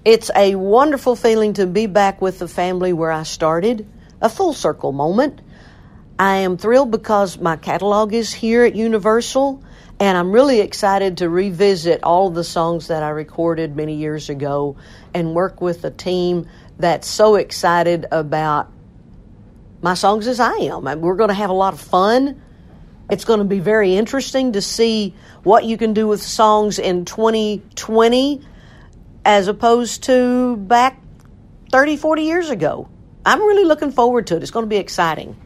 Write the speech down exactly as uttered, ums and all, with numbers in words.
It's a wonderful feeling to be back with the family where I started, a full circle moment. I am thrilled because my catalog is here at Universal, and I'm really excited to revisit all of the songs that I recorded many years ago and work with a team that's so excited about my songs as I am. We're going to have a lot of fun. It's going to be very interesting to see what you can do with songs in twenty twenty as opposed to back thirty, forty years ago. I'm really looking forward to it. It's going to be exciting.